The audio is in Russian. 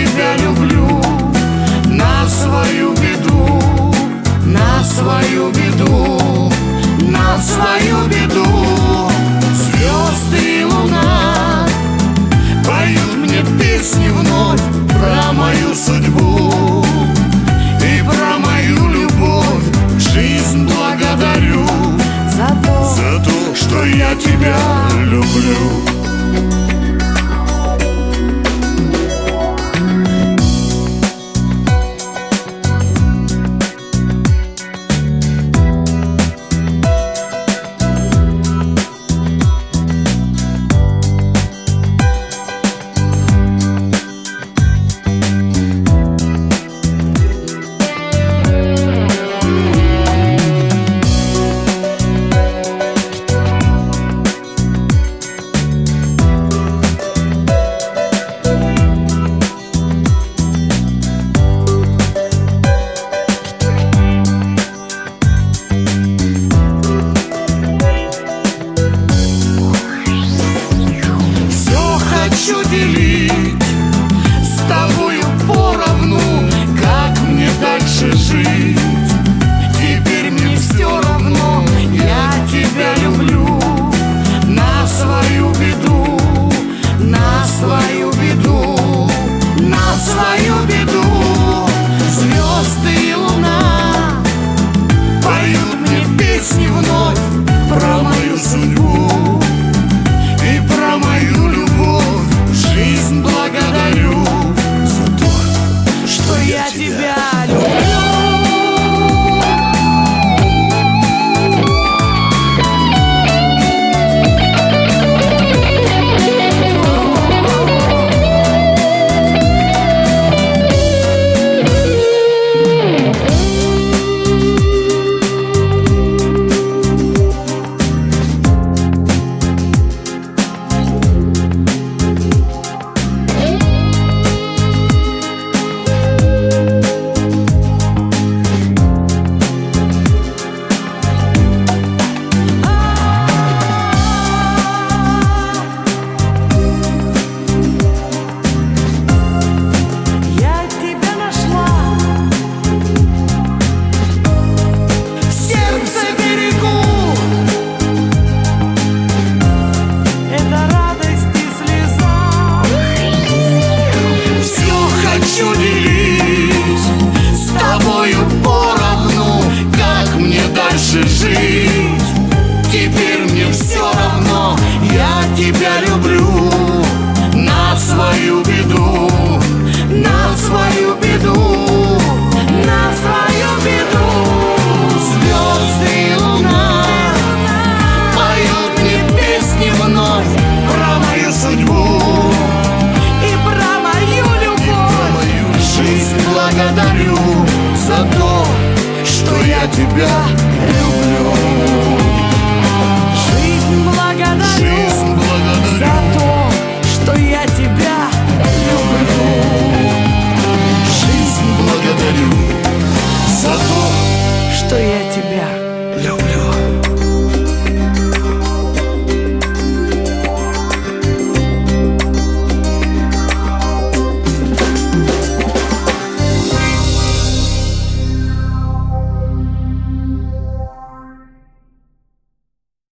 тебя люблю. На свою беду, на свою беду, на свою беду. Звезды и луна поют мне песни вновь про мою судьбу и про мою любовь. Жизнь благодарю за то, что я тебя люблю. Хочу делить с тобою поровну, как мне дальше жить. Теперь мне все равно, я тебя люблю. На свою беду, на свою беду, на свою беду. Звезды и луна поют мне песни вновь про мою судьбу и про мою любовь. Жизнь благодарю за то, что я тебя люблю. Хочу делить с тобою поровну, как мне дальше жить. Теперь мне все равно, я тебя люблю. На свою беду, на свою беду, на свою беду. Звезды и луна поют мне песни вновь про мою судьбу. Благодарю за то, что я тебя люблю.